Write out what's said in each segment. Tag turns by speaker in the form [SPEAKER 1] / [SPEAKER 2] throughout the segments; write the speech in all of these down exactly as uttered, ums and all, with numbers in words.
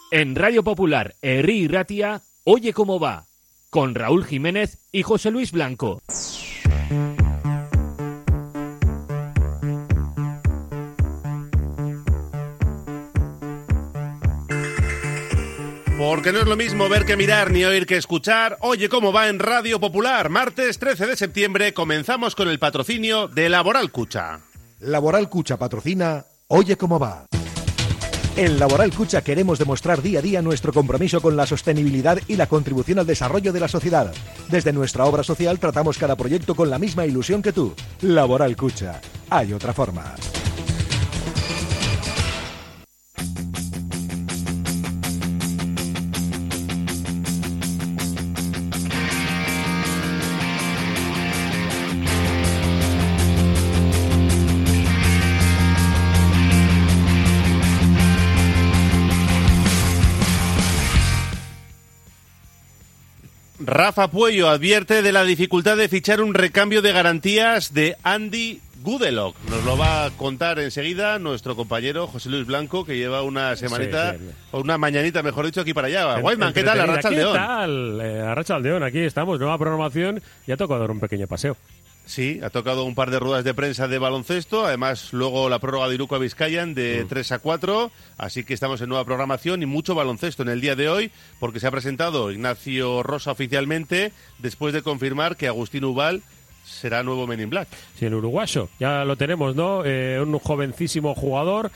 [SPEAKER 1] En Radio Popular, Herri y Ratia, Oye Cómo Va, con Raúl Jiménez y José Luis Blanco.
[SPEAKER 2] Porque no es lo mismo ver que mirar ni oír que escuchar. Oye Cómo Va en Radio Popular. Martes trece de septiembre comenzamos con el patrocinio de Laboral Cucha.
[SPEAKER 3] Laboral Cucha patrocina Oye Cómo Va. En Laboral Cucha queremos demostrar día a día nuestro compromiso con la sostenibilidad y la contribución al desarrollo de la sociedad. Desde nuestra obra social tratamos cada proyecto con la misma ilusión que tú. Laboral Cucha. Hay otra forma.
[SPEAKER 2] Rafa Puello advierte de la dificultad de fichar un recambio de garantías de Andy Gudelok. Nos lo va a contar enseguida nuestro compañero José Luis Blanco, que lleva una semanita, sí, sí, sí. o una mañanita, mejor dicho, aquí para allá. Guayman, ¿qué tal? Arrachaldeón.
[SPEAKER 4] ¿Qué tal? Eh, Arrachaldeón, aquí estamos, nueva programación, ya toca dar un pequeño paseo.
[SPEAKER 2] Sí, ha tocado un par de ruedas de prensa de baloncesto, además luego la prórroga de Iruko a Vizcayan de mm. tres a cuatro, así que estamos en nueva programación y mucho baloncesto en el día de hoy, porque se ha presentado Ignacio Rosa oficialmente, después de confirmar que Agustín Ubal será nuevo Men in Black.
[SPEAKER 4] Sí, el uruguayo, ya lo tenemos, ¿no? Eh, un jovencísimo jugador,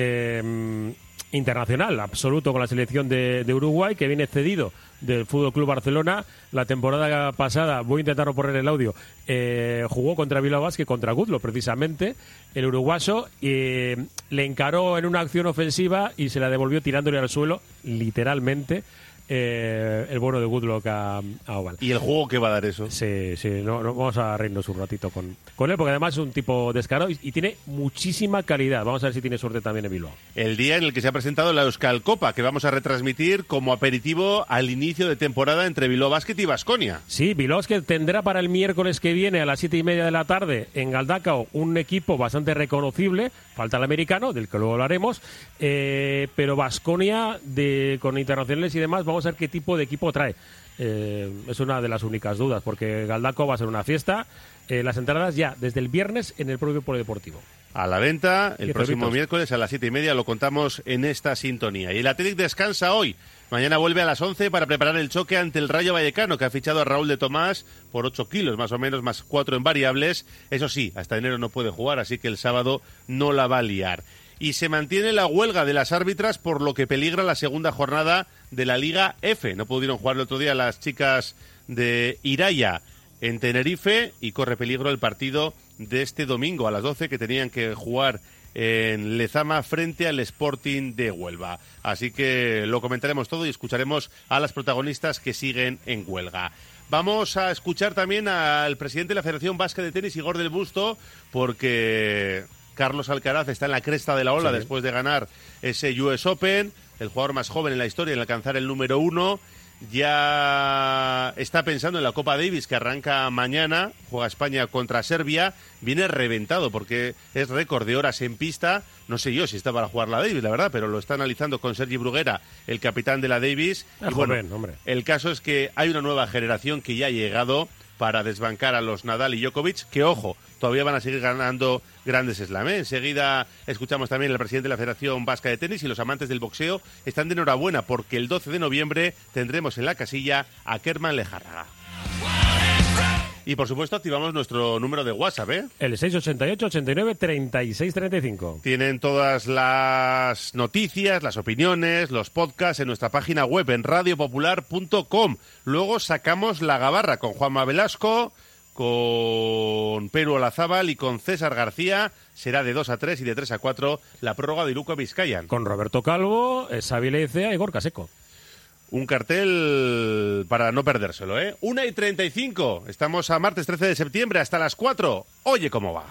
[SPEAKER 4] eh, internacional, absoluto con la selección de, de Uruguay, que viene cedido del F C Barcelona. La temporada pasada, voy a intentar no poner el audio, eh, jugó contra Bilbao Basket, contra Gudlo, precisamente, el uruguayo, eh, le encaró en una acción ofensiva y se la devolvió tirándole al suelo, literalmente, eh, el bueno de Goodlock a, a Oval.
[SPEAKER 2] ¿Y el juego qué va a dar eso?
[SPEAKER 4] Sí, sí, no, no, vamos a reírnos un ratito con, con él, porque además es un tipo descarado y, y tiene muchísima calidad. Vamos a ver si tiene suerte también en Bilbao.
[SPEAKER 2] El día en el que se ha presentado la Euskal Copa, que vamos a retransmitir como aperitivo al inicio de temporada entre Bilbao Basket y Baskonia.
[SPEAKER 4] Sí, Bilbao Basket tendrá para el miércoles que viene a las siete y media de la tarde en Galdakao un equipo bastante reconocible, falta el americano, del que luego hablaremos, eh, pero Baskonia, de, con internacionales y demás, vamos a ver qué tipo de equipo trae. Eh, es una de las únicas dudas, porque Galdakao va a ser una fiesta. Eh, las entradas ya desde el viernes en el propio polideportivo.
[SPEAKER 2] A la venta el próximo
[SPEAKER 4] euritos.
[SPEAKER 2] miércoles a las siete y media, lo contamos en esta sintonía. Y el Athletic descansa hoy. Mañana vuelve a las once para preparar el choque ante el Rayo Vallecano, que ha fichado a Raúl de Tomás por ocho kilos, más o menos, más cuatro en variables. Eso sí, hasta enero no puede jugar, así que el sábado no la va a liar. Y se mantiene la huelga de las árbitras, por lo que peligra la segunda jornada de la Liga F. No pudieron jugar el otro día las chicas de Iraya en Tenerife y corre peligro el partido de este domingo a las doce, que tenían que jugar en Lezama frente al Sporting de Huelva. Así que lo comentaremos todo y escucharemos a las protagonistas que siguen en huelga. Vamos a escuchar también al presidente de la Federación Vasca de Tenis, Igor del Busto, porque Carlos Alcaraz está en la cresta de la ola, sí, después de ganar ese U S Open, el jugador más joven en la historia en alcanzar el número uno. Ya está pensando en la Copa Davis, que arranca mañana, juega España contra Serbia. Viene reventado porque es récord de horas en pista. No sé yo si está para jugar la Davis, la verdad, pero lo está analizando con Sergi Bruguera, el capitán de la Davis.
[SPEAKER 4] Es
[SPEAKER 2] y bueno,
[SPEAKER 4] joven, hombre.
[SPEAKER 2] El caso es que hay una nueva generación que ya ha llegado para desbancar a los Nadal y Djokovic, que, ojo, todavía van a seguir ganando grandes slams, ¿eh? Enseguida escuchamos también al presidente de la Federación Vasca de Tenis, y los amantes del boxeo están de enhorabuena porque el doce de noviembre tendremos en la casilla a Kerman Lejárraga. Y por supuesto activamos nuestro número de WhatsApp, ¿eh?
[SPEAKER 4] El seis ochenta y ocho, ochenta y nueve, treinta y seis, treinta y cinco.
[SPEAKER 2] Tienen todas las noticias, las opiniones, los podcasts en nuestra página web en radio popular punto com. Luego sacamos la gabarra con Juanma Velasco, con Peru Olazábal y con César García. Será de dos a tres y de tres a cuatro la prórroga de Iruko a Vizcayan.
[SPEAKER 4] Con Roberto Calvo, Xavi Leicea y Gorka Seco.
[SPEAKER 2] Un cartel para no perdérselo, ¿eh? una y treinta y cinco. Estamos a martes trece de septiembre, hasta las cuatro. Oye cómo va.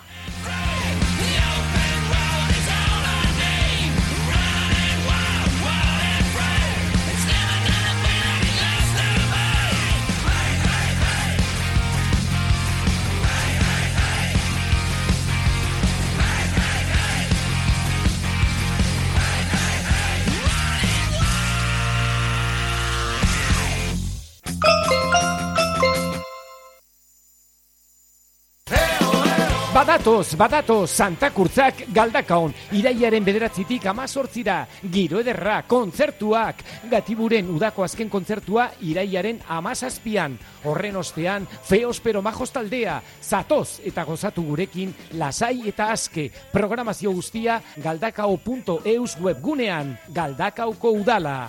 [SPEAKER 5] Badatoz, badatoz, Santa Kurtzak Galdakaon, iraiaren bederatzitik amazortzira, giro ederra, kontzertuak, Gatiburen udako azken kontzertua iraiaren amazazpian, horren ostean, feos pero majos taldea, zatoz eta gozatu gurekin, lasai eta aske, programazio guztia galdakao punto eus webgunean, Galdakaoko udala.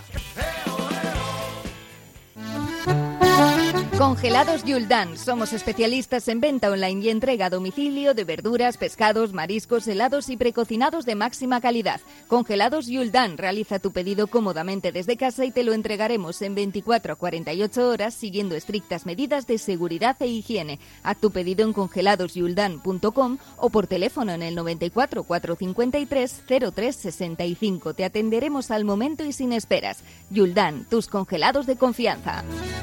[SPEAKER 6] Congelados Yuldan. Somos especialistas en venta online y entrega a domicilio de verduras, pescados, mariscos, helados y precocinados de máxima calidad. Congelados Yuldan. Realiza tu pedido cómodamente desde casa y te lo entregaremos en veinticuatro a cuarenta y ocho horas siguiendo estrictas medidas de seguridad e higiene. Haz tu pedido en congelados yuldan punto com o por teléfono en el noventa y cuatro, cuatrocientos cincuenta y tres, cero tres sesenta y cinco. Te atenderemos al momento y sin esperas. Yuldan, tus congelados de confianza.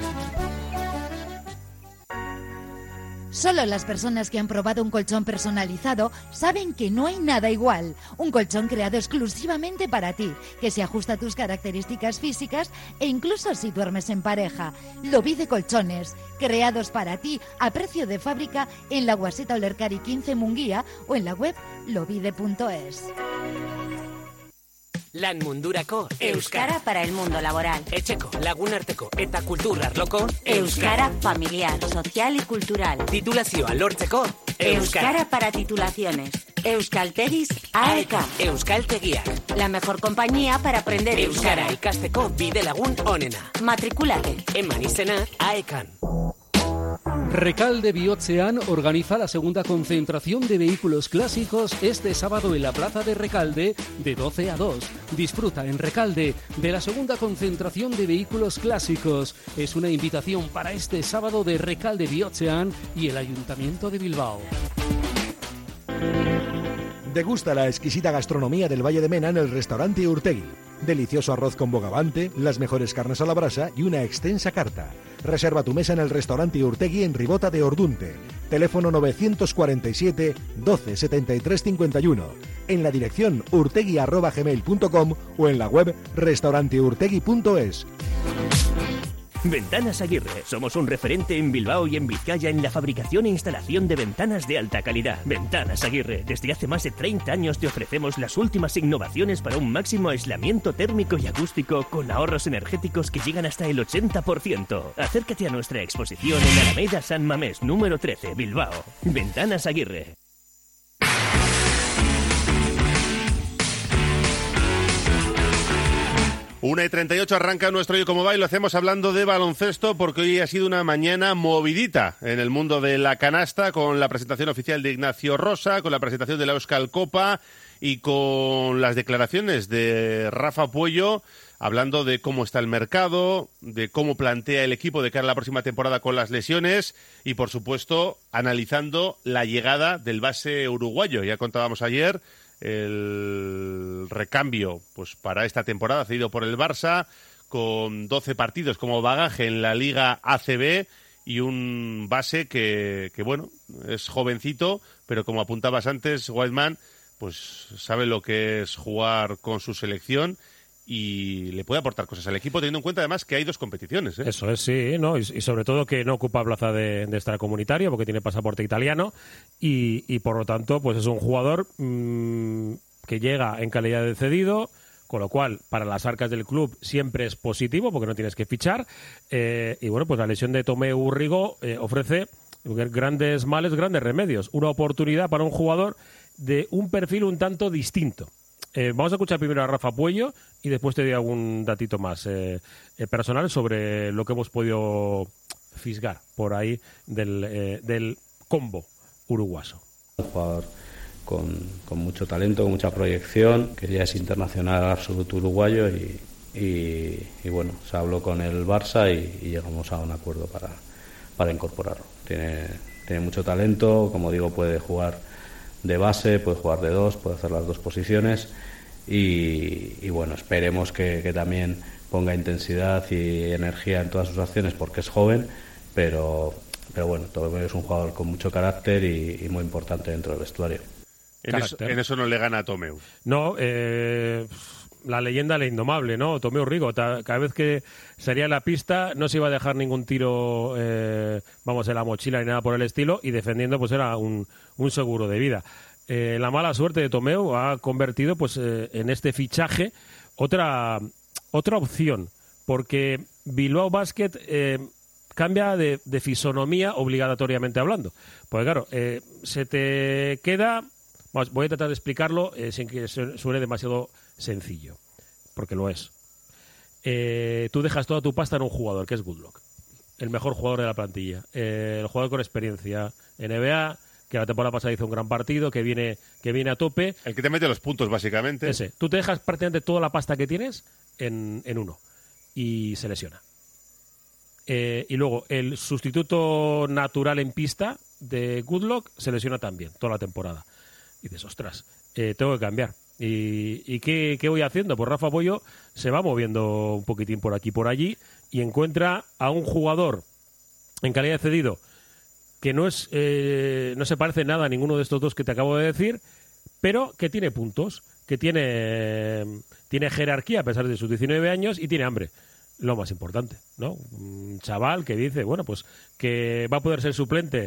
[SPEAKER 7] Solo las personas que han probado un colchón personalizado saben que no hay nada igual. Un colchón creado exclusivamente para ti, que se ajusta a tus características físicas e incluso si duermes en pareja. Lobide Colchones, creados para ti a precio de fábrica en la Guaseta Olercari quince Munguía o en la web lobide punto es.
[SPEAKER 8] Lan mundurako
[SPEAKER 9] Euskara para el mundo laboral.
[SPEAKER 8] Etxeko, lagunarteko eta kultur arloko
[SPEAKER 9] Euskara familiar, social y cultural.
[SPEAKER 8] Titulazioa lortzeko
[SPEAKER 9] Euskara para titulaciones. Euskaltegis A E K.
[SPEAKER 8] Euskaltegiak.
[SPEAKER 9] La mejor compañía para aprender
[SPEAKER 8] Euskara
[SPEAKER 9] euskara.
[SPEAKER 8] ikasteko bide lagun onena.
[SPEAKER 9] Matricúlate.
[SPEAKER 8] Eman izena A E Kan.
[SPEAKER 10] Recalde Bihotzean organiza la segunda concentración de vehículos clásicos este sábado en la plaza de Recalde de doce a dos. Disfruta en Recalde de la segunda concentración de vehículos clásicos. Es una invitación para este sábado de Recalde Bihotzean y el Ayuntamiento de Bilbao.
[SPEAKER 3] Degusta la exquisita gastronomía del Valle de Mena en el restaurante Urtegui. Delicioso arroz con bogavante, las mejores carnes a la brasa y una extensa carta. Reserva tu mesa en el restaurante Urtegui en Ribota de Ordunte. Teléfono novecientos cuarenta y siete, doce, setenta y tres, cincuenta y uno. En la dirección urtegui arroba gmail punto com o en la web restauranteurtegui punto es.
[SPEAKER 11] Ventanas Aguirre. Somos un referente en Bilbao y en Vizcaya en la fabricación e instalación de ventanas de alta calidad. Ventanas Aguirre. Desde hace más de treinta años te ofrecemos las últimas innovaciones para un máximo aislamiento térmico y acústico con ahorros energéticos que llegan hasta el ochenta por ciento. Acércate a nuestra exposición en Alameda San Mamés, número trece, Bilbao. Ventanas Aguirre.
[SPEAKER 2] una y treinta y ocho arranca nuestro Oye Cómo Va y lo hacemos hablando de baloncesto porque hoy ha sido una mañana movidita en el mundo de la canasta con la presentación oficial de Ignacio Rosa, con la presentación de la Euskal Copa y con las declaraciones de Rafa Puello hablando de cómo está el mercado, de cómo plantea el equipo de cara a la próxima temporada con las lesiones y, por supuesto, analizando la llegada del base uruguayo. Ya contábamos ayer el recambio pues para esta temporada cedido por el Barça con doce partidos como bagaje en la Liga A C B y un base que, que bueno, es jovencito, pero como apuntabas antes, Whiteman, pues sabe lo que es jugar con su selección y le puede aportar cosas al equipo, teniendo en cuenta además que hay dos competiciones, ¿eh?
[SPEAKER 4] Eso es, sí, ¿no? Y, y sobre todo que no ocupa plaza de, de extracomunitario porque tiene pasaporte italiano y, y por lo tanto pues es un jugador mmm, que llega en calidad de cedido, con lo cual para las arcas del club siempre es positivo porque no tienes que fichar eh, y bueno, pues la lesión de Tomeu Urrigo eh, ofrece grandes males, grandes remedios, una oportunidad para un jugador de un perfil un tanto distinto. Eh, vamos a escuchar primero a Rafa Puello y después te doy algún datito más eh, eh, personal sobre lo que hemos podido fisgar por ahí del, eh, del combo uruguaso.
[SPEAKER 12] Un jugador con, con mucho talento, con mucha proyección, que ya es internacional absoluto uruguayo y, y, y bueno, se habló con el Barça y, y llegamos a un acuerdo para, para incorporarlo. Tiene, tiene mucho talento, como digo, puede jugar de base, puede jugar de dos, puede hacer las dos posiciones y, y bueno, esperemos que, que también ponga intensidad y energía en todas sus acciones porque es joven, pero, pero bueno, todavía es un jugador con mucho carácter y, y muy importante dentro del vestuario.
[SPEAKER 2] En eso, en eso no le gana a Tomeu.
[SPEAKER 4] No, eh, la leyenda del indomable, ¿no? Tomeu Rigo, ta, cada vez que salía en la pista no se iba a dejar ningún tiro, eh, vamos, en la mochila ni nada por el estilo, y defendiendo pues era un, un seguro de vida. Eh, la mala suerte de Tomeu ha convertido pues eh, en este fichaje otra, otra opción, porque Bilbao Basket eh, cambia de, de fisonomía obligatoriamente hablando. Porque claro, eh, se te queda... Vamos, voy a tratar de explicarlo eh, sin que suene demasiado sencillo, porque lo es. Eh, tú dejas toda tu pasta en un jugador, que es Goodlock, el mejor jugador de la plantilla, eh, el jugador con experiencia N B A, que la temporada pasada hizo un gran partido, que viene, que viene a tope.
[SPEAKER 2] El que te mete los puntos, básicamente.
[SPEAKER 4] Ese. Tú te dejas prácticamente toda la pasta que tienes en, en uno y se lesiona. Eh, y luego, el sustituto natural en pista de Goodlock se lesiona también, toda la temporada. Y dices, ostras, eh, tengo que cambiar. ¿Y, y qué, qué voy haciendo? Pues Rafa Pollo se va moviendo un poquitín por aquí y por allí y encuentra a un jugador en calidad de cedido que no es eh, no se parece nada a ninguno de estos dos que te acabo de decir, pero que tiene puntos, que tiene, tiene jerarquía a pesar de sus diecinueve años y tiene hambre. Lo más importante, ¿no? Un chaval que dice, bueno, pues que va a poder ser suplente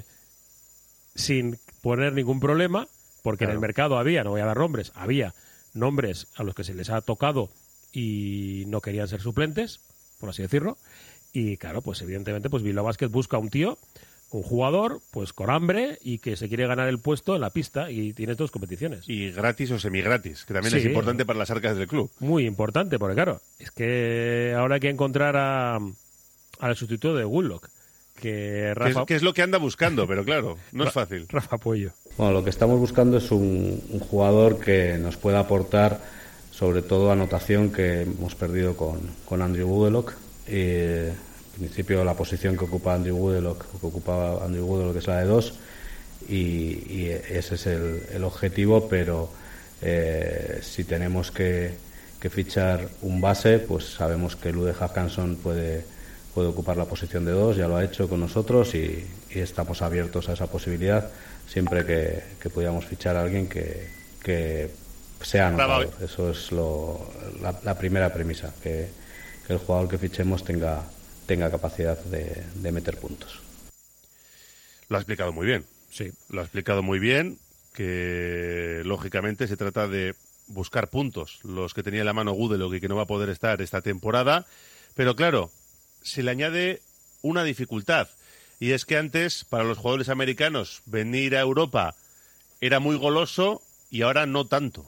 [SPEAKER 4] sin poner ningún problema, porque claro, en el mercado había, no voy a dar nombres, había nombres a los que se les ha tocado y no querían ser suplentes, por así decirlo. Y claro, pues evidentemente pues Bilbao Basket busca un tío, un jugador, pues con hambre y que se quiere ganar el puesto en la pista y tiene dos competiciones.
[SPEAKER 2] Y gratis o semigratis, que también
[SPEAKER 4] sí,
[SPEAKER 2] es importante para las arcas del club.
[SPEAKER 4] Muy importante, porque claro, es que ahora hay que encontrar a, al sustituto de Goodlock. Que Rafa...
[SPEAKER 2] ¿Qué es, qué es lo que anda buscando? Pero claro, no es fácil.
[SPEAKER 4] Rafa Pollo.
[SPEAKER 12] Bueno, lo que estamos buscando es un, un jugador que nos pueda aportar sobre todo anotación, que hemos perdido con, con Andrew Goodelock. Eh, en principio la posición que ocupa Andrew Goodelock, que ocupaba Andrew Goodelock es la de dos, y, y ese es el, el objetivo, pero eh, si tenemos que, que fichar un base, pues sabemos que Lude Hackanson puede puede ocupar la posición de dos, ya lo ha hecho con nosotros y, y estamos abiertos a esa posibilidad siempre que, que pudiéramos fichar a alguien que, que sea anotador. Eso es lo, la, la primera premisa, que, que el jugador que fichemos tenga, tenga capacidad de, de meter puntos.
[SPEAKER 2] Lo ha explicado muy bien.
[SPEAKER 4] Sí.
[SPEAKER 2] Lo ha explicado muy bien, que lógicamente se trata de buscar puntos, los que tenía en la mano Goodelock y que no va a poder estar esta temporada, pero claro, se le añade una dificultad, y es que antes para los jugadores americanos venir a Europa era muy goloso y ahora no tanto.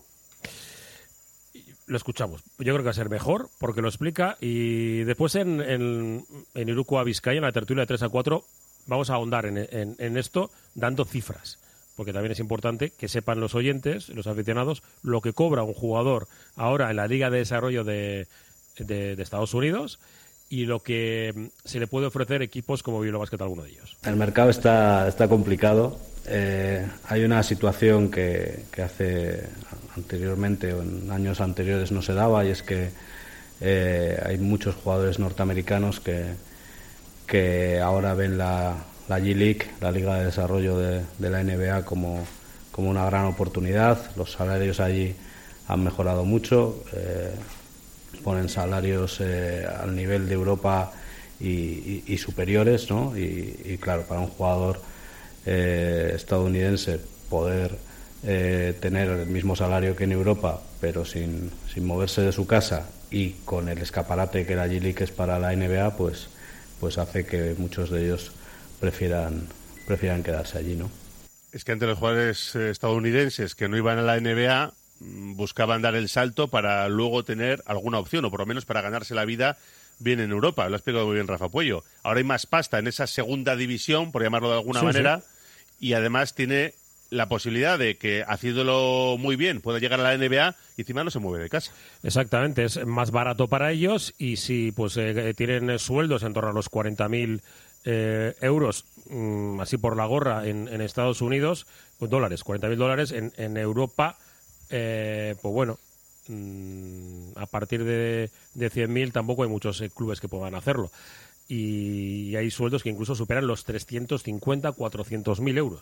[SPEAKER 4] Lo escuchamos. Yo creo que va a ser mejor porque lo explica, y después en, en, en Iruko a Vizcaya, en la tertulia de tres a cuatro, vamos a ahondar en, en, en esto dando cifras, porque también es importante que sepan los oyentes, los aficionados, lo que cobra un jugador ahora en la Liga de Desarrollo de, de, de Estados Unidos y lo que se le puede ofrecer equipos como Bilbao Basket a alguno de ellos.
[SPEAKER 12] El mercado está, está complicado. Eh, hay una situación que, que hace anteriormente o en años anteriores no se daba, y es que eh, hay muchos jugadores norteamericanos que, que ahora ven la, la G-League, la Liga de Desarrollo de, de la N B A, como, como una gran oportunidad. Los salarios allí han mejorado mucho. Eh, ponen salarios eh, al nivel de Europa y, y, y superiores, ¿no? Y, y claro, para un jugador eh, estadounidense poder eh, tener el mismo salario que en Europa, pero sin, sin moverse de su casa y con el escaparate que la G-League es para la N B A, pues, pues hace que muchos de ellos prefieran, prefieran quedarse allí, ¿no?
[SPEAKER 2] Es que ante los jugadores estadounidenses que no iban a la N B A buscaban dar el salto para luego tener alguna opción, o por lo menos para ganarse la vida bien en Europa. Lo ha explicado muy bien Rafa Puello. Ahora hay más pasta en esa segunda división, por llamarlo de alguna sí, manera, sí. Y además tiene la posibilidad de que, haciéndolo muy bien, pueda llegar a la N B A y encima no se mueve de casa.
[SPEAKER 4] Exactamente, es más barato para ellos, y si pues eh, tienen sueldos en torno a los cuarenta mil eh, euros, mmm, así por la gorra, en, en Estados Unidos, pues dólares, cuarenta mil dólares, en, en Europa... Eh, pues bueno, mmm, a partir de, de cien mil tampoco hay muchos eh, clubes que puedan hacerlo, y hay sueldos que incluso superan los trescientos cincuenta, cuatrocientos mil euros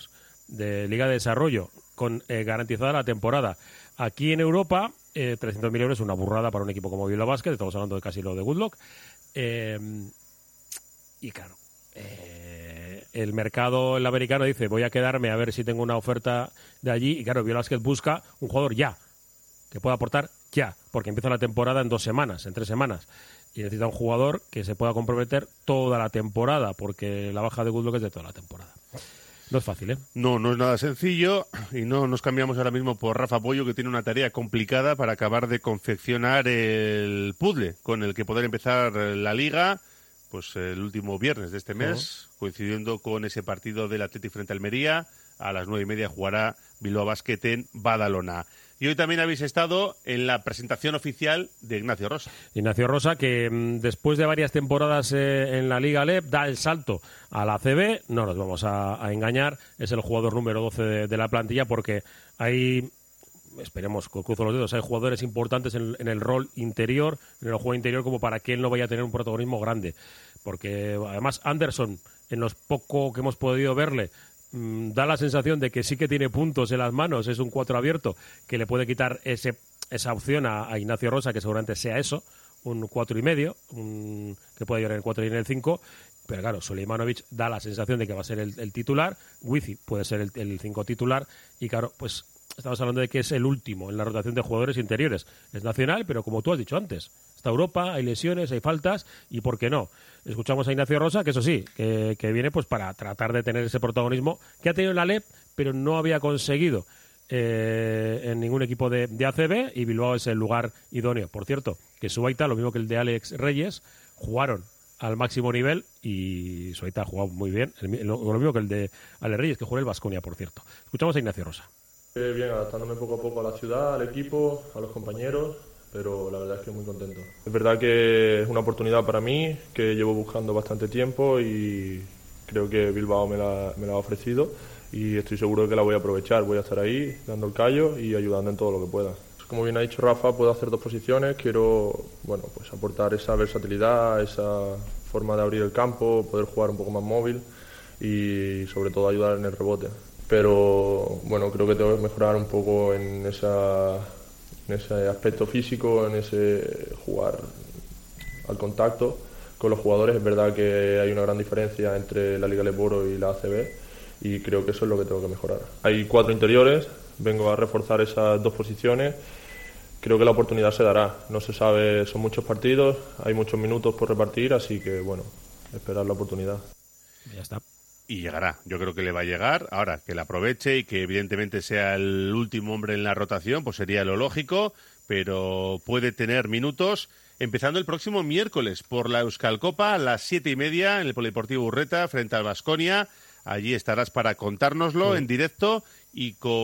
[SPEAKER 4] de Liga de Desarrollo, con eh, garantizada la temporada. Aquí en Europa, eh, trescientos mil euros es una burrada para un equipo como Bilbao Basket, estamos hablando de casi lo de Goodluck. Eh, y claro, eh, el mercado el americano dice, voy a quedarme a ver si tengo una oferta de allí, y claro, Bilbao Basket busca un jugador ya, que pueda aportar ya, porque empieza la temporada en dos semanas, en tres semanas, y necesita un jugador que se pueda comprometer toda la temporada, porque la baja de Goodluck es de toda la temporada. No es fácil, ¿eh?
[SPEAKER 2] No, no es nada sencillo, y no nos cambiamos ahora mismo por Rafa Pollo, que tiene una tarea complicada para acabar de confeccionar el puzzle con el que poder empezar la Liga, pues el último viernes de este mes, uh-huh. coincidiendo con ese partido del Athletic frente a Almería. A las nueve y media jugará Bilbao Basket en Badalona. Y hoy también habéis estado en la presentación oficial de Ignacio Rosa.
[SPEAKER 4] Ignacio Rosa, que mmm, después de varias temporadas eh, en la Liga A L E P, da el salto a la A C B. No nos vamos a, a engañar, es el jugador número doce de, de la plantilla, porque hay, esperemos, cruzo los dedos, hay jugadores importantes en, en el rol interior, en el juego interior, como para que él no vaya a tener un protagonismo grande. Porque además Anderson, en los poco que hemos podido verle, da la sensación de que sí que tiene puntos en las manos, es un cuatro abierto que le puede quitar ese, esa opción a, a Ignacio Rosa, que seguramente sea eso, un cuatro y medio, un, que puede llegar en el cuatro y en el cinco, pero claro, Suleimanovic da la sensación de que va a ser el, el titular, Wifi puede ser el, el cinco titular, y claro, pues estamos hablando de que es el último en la rotación de jugadores interiores. Es nacional, pero como tú has dicho antes, está Europa, hay lesiones, hay faltas, y ¿por qué no? Escuchamos a Ignacio Rosa, que eso sí, que, que viene pues para tratar de tener ese protagonismo que ha tenido en la L E P, pero no había conseguido eh, en ningún equipo de, de A C B, y Bilbao es el lugar idóneo. Por cierto, que Suaita, lo mismo que el de Alex Reyes, jugaron al máximo nivel, y Suaita ha jugado muy bien, el, lo, lo mismo que el de Alex Reyes, que jugó el Baskonia, por cierto. Escuchamos a Ignacio Rosa.
[SPEAKER 13] Eh, bien, adaptándome poco a poco a la ciudad, al equipo, a los compañeros, pero la verdad es que muy contento. Es verdad que es una oportunidad para mí, que llevo buscando bastante tiempo, y creo que Bilbao me la, me la ha ofrecido, y estoy seguro de que la voy a aprovechar. Voy a estar ahí dando el callo y ayudando en todo lo que pueda. Como bien ha dicho Rafa, puedo hacer dos posiciones. Quiero, bueno, pues aportar esa versatilidad, esa forma de abrir el campo, poder jugar un poco más móvil y sobre todo ayudar en el rebote. Pero bueno, creo que tengo que mejorar un poco en esa en ese aspecto físico, en ese jugar al contacto con los jugadores. Es verdad que hay una gran diferencia entre la Liga Leboro y la A C B, y creo que eso es lo que tengo que mejorar. Hay cuatro interiores, vengo a reforzar esas dos posiciones. Creo que la oportunidad se dará, no se sabe, son muchos partidos, hay muchos minutos por repartir, así que bueno, esperar la oportunidad.
[SPEAKER 4] Ya está.
[SPEAKER 2] Y llegará, yo creo que le va a llegar. Ahora, que la aproveche y que evidentemente sea el último hombre en la rotación, pues sería lo lógico, pero puede tener minutos, empezando el próximo miércoles por la Euskal Copa a las siete y media en el Polideportivo Urreta frente al Baskonia. Allí estarás para contárnoslo sí. en directo y con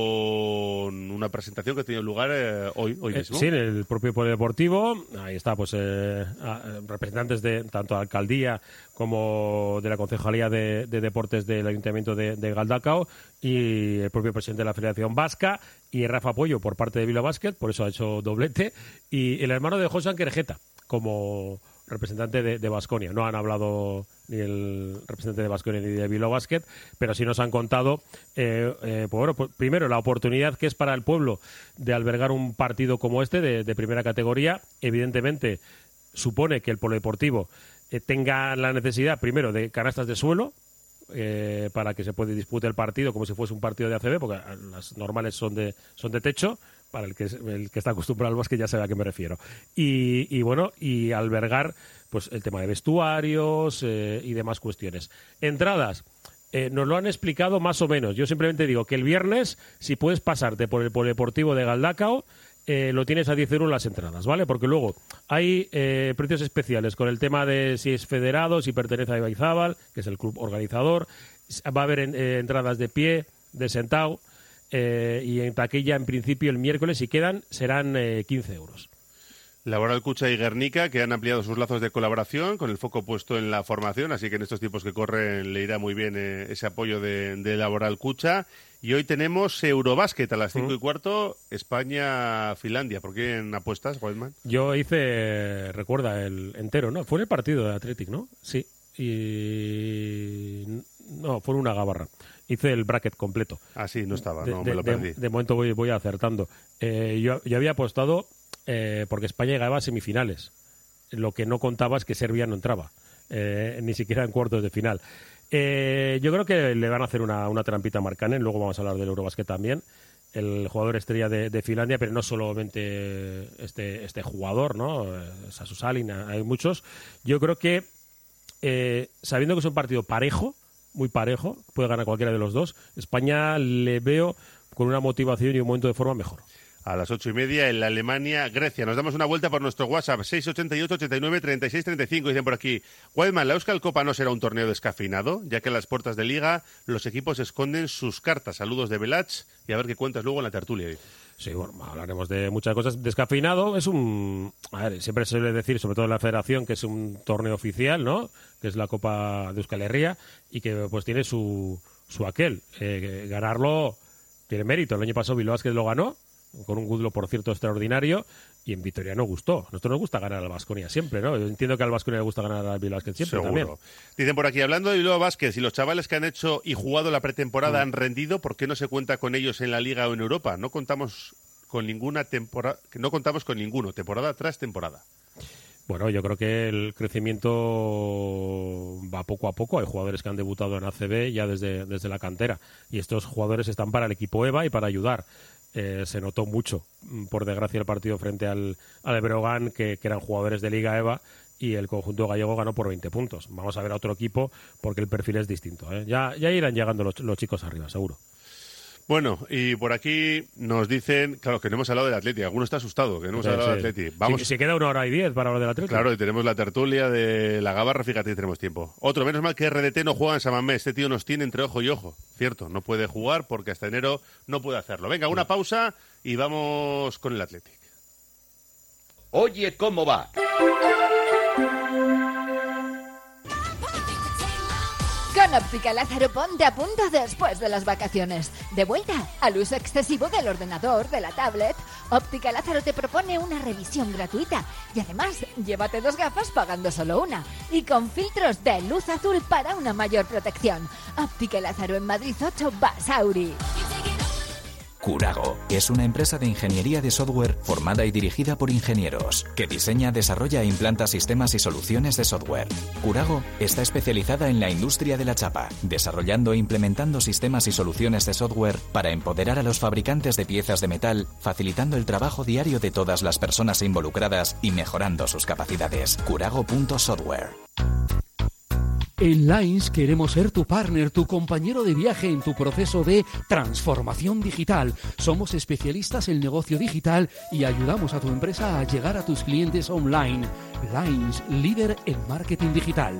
[SPEAKER 2] una presentación que ha tenido lugar eh, hoy, hoy mismo.
[SPEAKER 4] Eh, sí, en el propio Polideportivo. Ahí está, pues eh, representantes de tanto la alcaldía como de la Concejalía de, de Deportes del Ayuntamiento de, de Galdakao, y el propio presidente de la Federación Vasca, y Rafa Pollo por parte de Bilbao Basket, por eso ha hecho doblete, y el hermano de José Anquerejeta como representante de Baskonia. No han hablado ni el representante de Baskonia ni de Bilbao Basket, pero sí nos han contado, eh, eh, pues bueno, pues primero, la oportunidad que es para el pueblo de albergar un partido como este, de, de primera categoría. Evidentemente, supone que el polideportivo eh, tenga la necesidad, primero, de canastas de suelo, eh, para que se pueda disputar el partido como si fuese un partido de A C B, porque las normales son de, son de techo. Para el que, el que está acostumbrado al básquet ya sabe a qué me refiero. Y, y bueno, y albergar pues el tema de vestuarios eh, y demás cuestiones. Entradas, eh, nos lo han explicado más o menos. Yo simplemente digo que el viernes, si puedes pasarte por el Polideportivo de Galdakao, eh, lo tienes a diez euros las entradas, ¿vale? Porque luego hay eh, precios especiales con el tema de si es federado, si pertenece a Ibaizábal, que es el club organizador. Va a haber eh, entradas de pie, de sentado. Eh, y en taquilla, en principio, el miércoles, si quedan, serán eh, quince euros.
[SPEAKER 2] Laboral Cucha y Guernica, que han ampliado sus lazos de colaboración con el foco puesto en la formación, así que en estos tiempos que corren le irá muy bien eh, ese apoyo de, de Laboral Cucha. Y hoy tenemos Eurobásquet a las cinco uh-huh. y cuarto, España-Finlandia. ¿Por quién apuestas, Goldman?
[SPEAKER 4] Yo hice, recuerda, el entero, ¿no? Fue en el partido de Athletic, ¿no? Sí. Y... no, fue una gabarra. hice el bracket completo.
[SPEAKER 2] Ah, sí, no estaba,
[SPEAKER 4] de,
[SPEAKER 2] no,
[SPEAKER 4] de,
[SPEAKER 2] me lo
[SPEAKER 4] de,
[SPEAKER 2] perdí.
[SPEAKER 4] de momento voy, voy acertando. Eh, yo, yo había apostado eh, porque España llegaba a semifinales. Lo que no contaba es que Serbia no entraba, eh, ni siquiera en cuartos de final. Eh, yo creo que le van a hacer una, una trampita a Markkanen, luego vamos a hablar del Eurobasket también, el jugador estrella de, de Finlandia, pero no solamente este, este jugador, ¿no? Sasu Salin, hay muchos. Yo creo que, eh, sabiendo que es un partido parejo, muy parejo, puede ganar cualquiera de los dos, España le veo con una motivación y un momento de forma mejor.
[SPEAKER 2] A las ocho y media en la Alemania-Grecia. Nos damos una vuelta por nuestro WhatsApp, seis ochenta y ocho, ochenta y nueve, treinta y seis, treinta y cinco. Dicen por aquí, Weidman, ¿la Euskal Copa no será un torneo descafeinado? Ya que en las puertas de Liga los equipos esconden sus cartas. Saludos de Belach y a ver qué cuentas luego en la tertulia.
[SPEAKER 4] Sí, bueno, hablaremos de muchas cosas. Descafeinado es un... A ver, siempre se suele decir, sobre todo en la federación, que es un torneo oficial, ¿no? Que es la Copa de Euskal Herria y que pues tiene su, su aquel. Eh, ganarlo tiene mérito. El año pasado Bilbao Basket lo ganó, con un Gudlo, por cierto, extraordinario, y en Vitoria no gustó. A nosotros nos gusta ganar al Baskonia siempre, ¿no? Yo entiendo que al Baskonia le gusta ganar al Bilbao Basket siempre.
[SPEAKER 2] Seguro.
[SPEAKER 4] También.
[SPEAKER 2] Dicen por aquí, hablando de Bilbao Basket, si los chavales que han hecho y jugado la pretemporada
[SPEAKER 4] Mm.
[SPEAKER 2] han rendido, ¿por qué no se cuenta con ellos en la Liga o en Europa? No contamos con ninguna temporada, no contamos con ninguno, temporada tras temporada.
[SPEAKER 4] Bueno, yo creo que el crecimiento va poco a poco. Hay jugadores que han debutado en A C B ya desde, desde la cantera, y estos jugadores están para el equipo EVA y para ayudar. Eh, se notó mucho, por desgracia, el partido frente al, al Breogán, que, que eran jugadores de Liga EVA, y el conjunto gallego ganó por veinte puntos. Vamos a ver a otro equipo porque el perfil es distinto, ¿eh? Ya, ya irán llegando los, los chicos arriba, seguro.
[SPEAKER 2] Bueno, y por aquí nos dicen, claro, que no hemos hablado del Atleti. Alguno está asustado, que no hemos
[SPEAKER 4] Sí,
[SPEAKER 2] hablado
[SPEAKER 4] sí.
[SPEAKER 2] del Atleti. Vamos.
[SPEAKER 4] Si, si queda una hora y diez para hablar del Atleti.
[SPEAKER 2] Claro, y tenemos la tertulia de la Gabarra, fíjate, tenemos tiempo. Otro, menos mal que R D T no juega en San Mamés. Este tío nos tiene entre ojo y ojo. Cierto, no puede jugar porque hasta enero no puede hacerlo. Venga, una pausa y vamos con el Athletic.
[SPEAKER 14] Oye, ¿cómo va?
[SPEAKER 6] Con Óptica Lázaro ponte a punto después de las vacaciones. De vuelta al uso excesivo del ordenador, de la tablet, Óptica Lázaro te propone una revisión gratuita. Y además, llévate dos gafas pagando solo una. Y con filtros de luz azul para una mayor protección. Óptica Lázaro en Madrid ocho, Basauri.
[SPEAKER 15] Curago es una empresa de ingeniería de software formada y dirigida por ingenieros, que diseña, desarrolla e implanta sistemas y soluciones de software. Curago está especializada en la industria de la chapa, desarrollando e implementando sistemas y soluciones de software para empoderar a los fabricantes de piezas de metal, facilitando el trabajo diario de todas las personas involucradas y mejorando sus capacidades. Curago punto software.
[SPEAKER 10] En Lines queremos ser tu partner, tu compañero de viaje en tu proceso de transformación digital. Somos especialistas en negocio digital y ayudamos a tu empresa a llegar a tus clientes online. Lines, líder en marketing digital.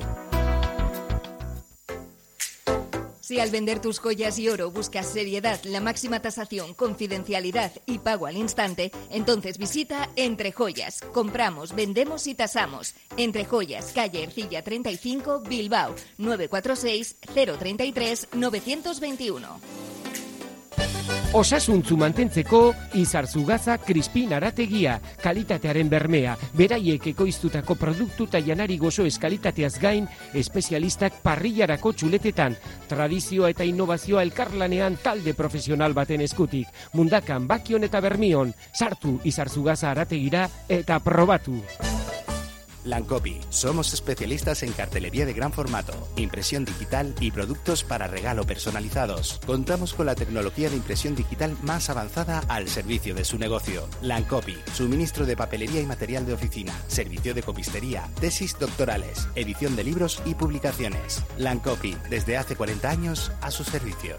[SPEAKER 6] Si al vender tus joyas y oro buscas seriedad, la máxima tasación, confidencialidad y pago al instante, entonces visita Entre Joyas. Compramos, vendemos y tasamos. Entre Joyas, calle Ercilla treinta y cinco, Bilbao, nueve cuatro seis, cero tres tres, nueve dos uno.
[SPEAKER 5] Osasuntzu mantentzeko Izarzugaza Crispin Arategia, kalitatearen bermea, beraiek ekoiztutako produktu eta janari gozo eskalitateaz gain, espezialistak parrillarako txuletetan, tradizioa eta innovazioa elkarlanean talde profesional baten eskutik, mundakan, bakion eta bermion, sartu Izarzugaza Arategira eta probatu.
[SPEAKER 16] Lancopy. Somos especialistas en cartelería de gran formato, impresión digital y productos para regalo personalizados. Contamos con la tecnología de impresión digital más avanzada al servicio de su negocio. Lancopy. Suministro de papelería y material de oficina, servicio de copistería, tesis doctorales, edición de libros y publicaciones. Lancopy. Desde hace cuarenta años a su servicio.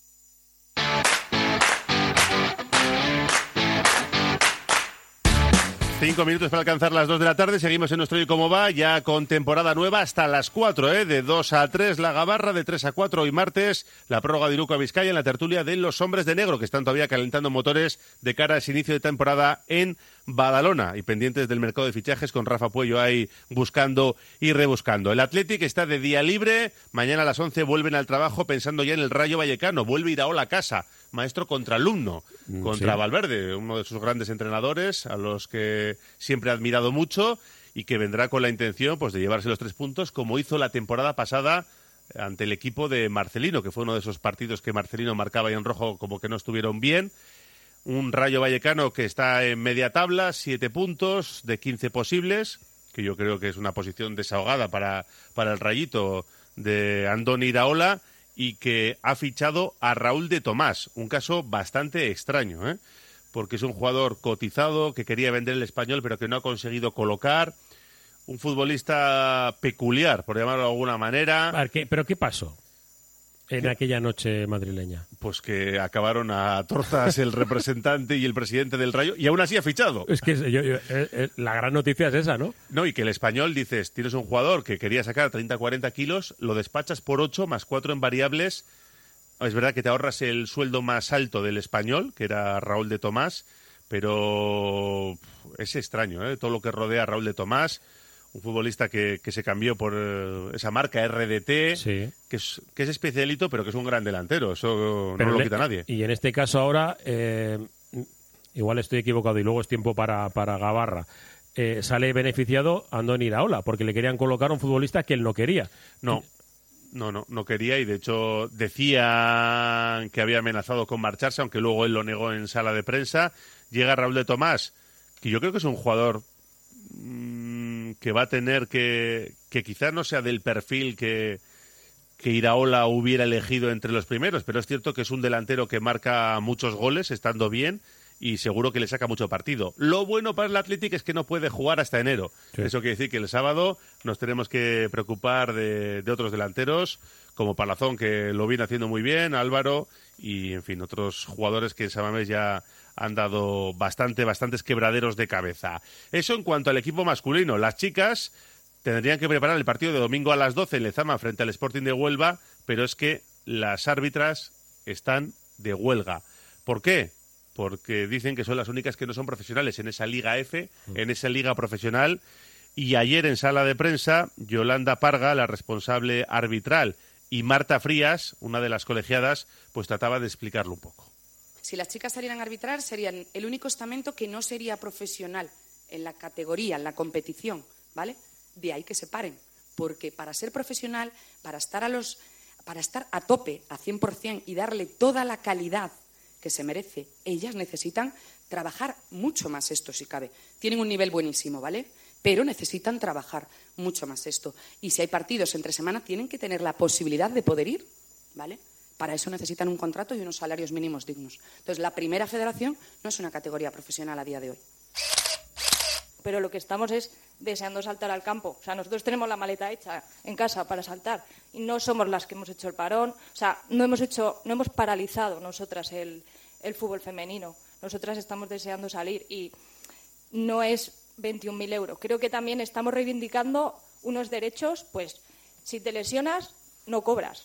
[SPEAKER 2] Cinco minutos para alcanzar las dos de la tarde. Seguimos en nuestro Oye Cómo Va, ya con temporada nueva hasta las cuatro, ¿eh? De dos a tres la Gabarra, de tres a cuatro hoy martes, la prórroga de Iruko a Vizcaya en la tertulia de los hombres de negro, que están todavía calentando motores de cara a ese inicio de temporada en Badalona y pendientes del mercado de fichajes con Rafa Puello ahí buscando y rebuscando. El Athletic está de día libre, mañana a las once vuelven al trabajo pensando ya en el Rayo Vallecano, vuelve Iraola a casa, maestro contra alumno, contra
[SPEAKER 4] Sí.
[SPEAKER 2] Valverde, uno de sus grandes entrenadores a los que siempre ha admirado mucho y que vendrá con la intención pues de llevarse los tres puntos como hizo la temporada pasada ante el equipo de Marcelino, que fue uno de esos partidos que Marcelino marcaba y en rojo como que no estuvieron bien. Un Rayo Vallecano que está en media tabla, siete puntos de quince posibles, que yo creo que es una posición desahogada para, para el Rayito de Andoni Iraola, y que ha fichado a Raúl de Tomás, un caso bastante extraño, ¿eh? Porque es un jugador cotizado que quería vender el Español pero que no ha conseguido colocar, un futbolista peculiar, por llamarlo de alguna manera.
[SPEAKER 4] A ver, ¿qué, ¿pero qué pasó en
[SPEAKER 2] ¿Qué?
[SPEAKER 4] aquella noche madrileña?
[SPEAKER 2] Pues que acabaron a tortas el representante y el presidente del Rayo, y aún así ha fichado.
[SPEAKER 4] Es que yo, yo, eh, eh, la gran noticia es esa, ¿no?
[SPEAKER 2] No, y que el Español, dices, tienes un jugador que quería sacar treinta a cuarenta kilos, lo despachas por ocho más cuatro en variables. Es verdad que te ahorras el sueldo más alto del Español, que era Raúl de Tomás, pero es extraño, ¿eh? Todo lo que rodea a Raúl de Tomás. Un futbolista que, que se cambió por eh, esa marca R D T,
[SPEAKER 4] sí.
[SPEAKER 2] que, es, que es especialito, pero que es un gran delantero. Eso
[SPEAKER 4] Pero
[SPEAKER 2] no lo
[SPEAKER 4] le,
[SPEAKER 2] quita nadie.
[SPEAKER 4] Y en este caso ahora, eh, igual estoy equivocado y luego es tiempo para, para Gabarra, eh, sale beneficiado Andoni Iraola, porque le querían colocar a un futbolista que él no quería.
[SPEAKER 2] No, no, no, no quería, y de hecho decía que había amenazado con marcharse, aunque luego él lo negó en sala de prensa. Llega Raúl de Tomás, que yo creo que es un jugador que va a tener que, que quizás no sea del perfil que, que Iraola hubiera elegido entre los primeros, pero es cierto que es un delantero que marca muchos goles estando bien y seguro que le saca mucho partido. Lo bueno para el Athletic es que no puede jugar hasta enero. Sí. Eso quiere decir que el sábado nos tenemos que preocupar de, de otros delanteros, como Palazón, que lo viene haciendo muy bien, Álvaro y, en fin, otros jugadores que en San Mamés ya han dado bastante, bastantes quebraderos de cabeza. Eso en cuanto al equipo masculino. Las chicas tendrían que preparar el partido de domingo a las doce en Lezama frente al Sporting de Huelva, pero es que las árbitras están de huelga. ¿Por qué? Porque dicen que son las únicas que no son profesionales en esa Liga F, en esa liga profesional. Y ayer en sala de prensa, Yolanda Parga, la responsable arbitral, y Marta Frías, una de las colegiadas, pues trataba de explicarlo un poco.
[SPEAKER 17] Si las chicas salieran a arbitrar, serían el único estamento que no sería profesional en la categoría, en la competición, ¿vale? De ahí que se paren, porque para ser profesional, para estar a los, para estar a tope, a cien por cien y darle toda la calidad que se merece, ellas necesitan trabajar mucho más esto, si cabe. Tienen un nivel buenísimo, ¿vale? Pero necesitan trabajar mucho más esto. Y si hay partidos entre semana, tienen que tener la posibilidad de poder ir, ¿vale? Para eso necesitan un contrato y unos salarios mínimos dignos. Entonces, la primera federación no es una categoría profesional a día de hoy.
[SPEAKER 18] Pero lo que estamos es deseando saltar al campo. O sea, nosotros tenemos la maleta hecha en casa para saltar y no somos las que hemos hecho el parón. O sea, no hemos hecho, no hemos paralizado nosotras el, el fútbol femenino. Nosotras estamos deseando salir y no es veintiún mil euros. Creo que también estamos reivindicando unos derechos, pues, si te lesionas, no cobras.